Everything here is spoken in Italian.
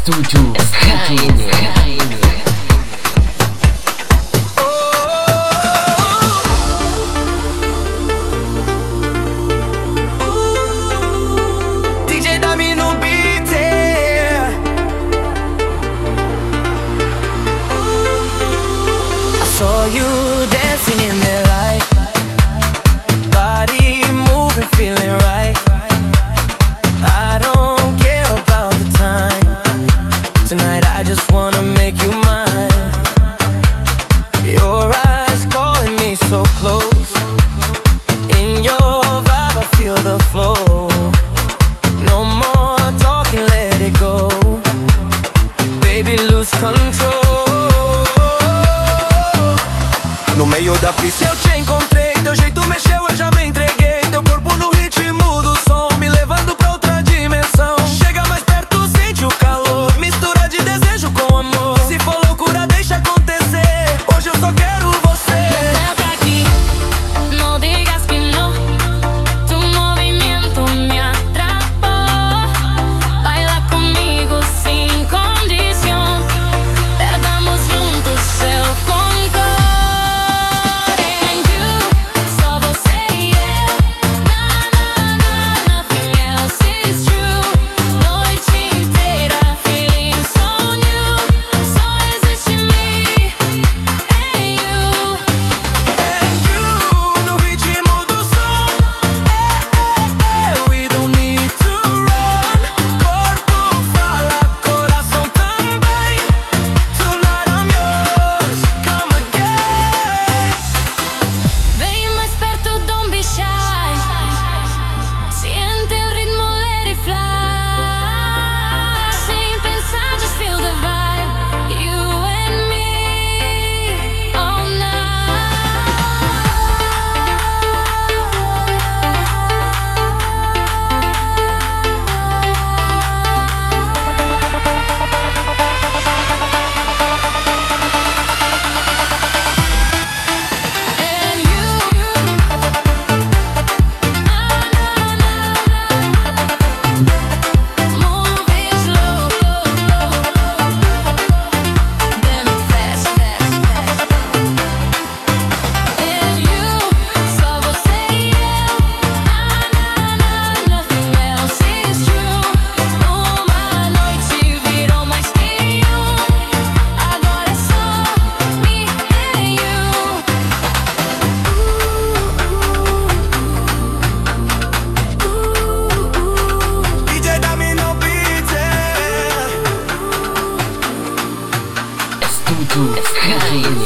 Studio Sky. DJ dammi un beat, yeah. I saw you dancing in the light, body moving, feeling right. I don't care about the time. Tonight I just wanna make you mine. Your eyes calling me so close. In your vibe I feel the flow. No more talking, let it go. Baby, lose control. No meio da pista eu te encontrei. Teu jeito mexeu, eu já me entreguei. Teu corpo no ritmo do som, me levando pra outra dimensão. Chega mais perto, sente o calor. Mistura de desejo com amor. Se for loucura, deixa acontecer. Hoje eu só quero você. Ven aquí, no digas que no. Tu movimiento me atrapó. Baila conmigo sin condición. Perdamos juntos el control. And you, só você e eu. Nothing else is true. Noite inteira, feelings on you. Só existe me and you. And you, no ritmo do som. We don't need to run. Corpo fala, coração também. Tonight I'm yours, come again. Vem mais perto, don't be shy. Siente el ritmo, let it fly. Sem pensar, just feel the vibe. You and me, all night. And move it slow, then fast, fast, fast. And you, só você e eu. Nothing else is true. Uma noite virou mais que agora é só me and you. DJ dammi no beat, yeah. Studio Sky.